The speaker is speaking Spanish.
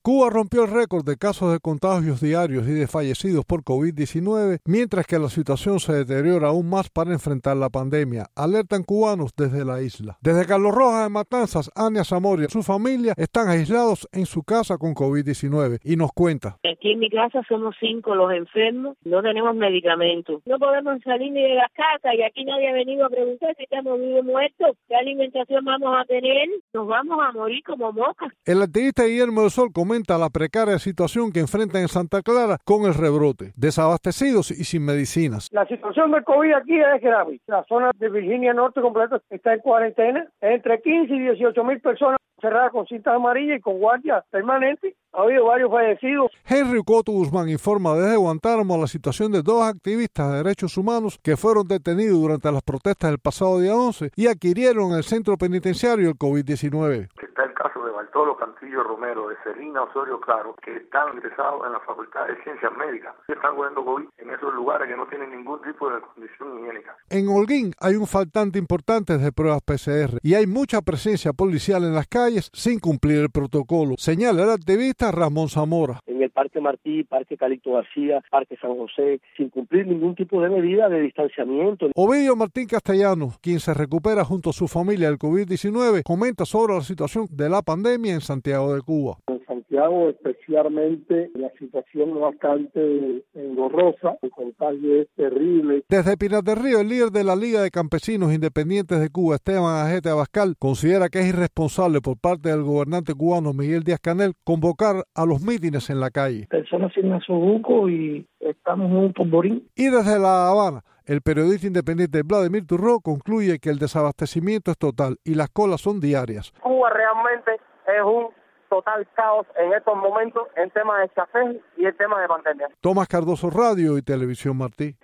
Cuba rompió el récord de casos de contagios diarios y de fallecidos por COVID-19, mientras que la situación se deteriora aún más para enfrentar la pandemia, alertan cubanos desde la isla. Desde Carlos Rojas de Matanzas, Ania Zamora y su familia están aislados en su casa con COVID-19 y nos cuenta. Aquí en mi casa somos 5 los enfermos, no tenemos medicamentos, no podemos salir ni de la casa y aquí nadie ha venido a preguntar si estamos vivos o muertos, qué alimentación vamos a tener, nos vamos a morir como moscas. El activista Guillermo del Sol comenta la precaria situación que enfrentan en Santa Clara con el rebrote, desabastecidos y sin medicinas. La situación del COVID aquí es grave. La zona de Virginia Norte completa está en cuarentena. Entre 15 y 18 mil personas cerradas con cintas amarillas y con guardia permanente. Ha habido varios fallecidos. Henry Coto Guzmán informa desde Guantánamo la situación de 2 activistas de derechos humanos que fueron detenidos durante las protestas del pasado día 11 y adquirieron en el centro penitenciario el COVID-19. Está el caso de Bartolo Cantillo Romero, de Celina Osorio Claro, que están ingresados en la Facultad de Ciencias Médicas y están cogiendo COVID en esos lugares que no tienen ningún tipo de condición higiénica. En Holguín hay un faltante importante de pruebas PCR y hay mucha presencia policial en las calles sin cumplir el protocolo, señala el activista Ramón Zamora. En el Parque Martí, Parque Calixto García, Parque San José, sin cumplir ningún tipo de medida de distanciamiento. Ovidio Martín Castellano, quien se recupera junto a su familia del COVID-19, comenta sobre la situación de la pandemia en Santiago de Cuba. En Santiago especialmente la situación es bastante engorrosa, el contagio es terrible. Desde Pinar del Río, el líder de la Liga de Campesinos Independientes de Cuba, Esteban Ajete Abascal, considera que es irresponsable por parte del gobernante cubano Miguel Díaz-Canel convocar a los mítines en la calle. Personas sin nasobuco y estamos en un polvorín. Y desde La Habana, el periodista independiente Vladimir Turró concluye que el desabastecimiento es total y las colas son diarias. Cuba realmente es un total caos en estos momentos en temas de escasez y en temas de pandemia. Tomás Cardoso, Radio y Televisión Martí.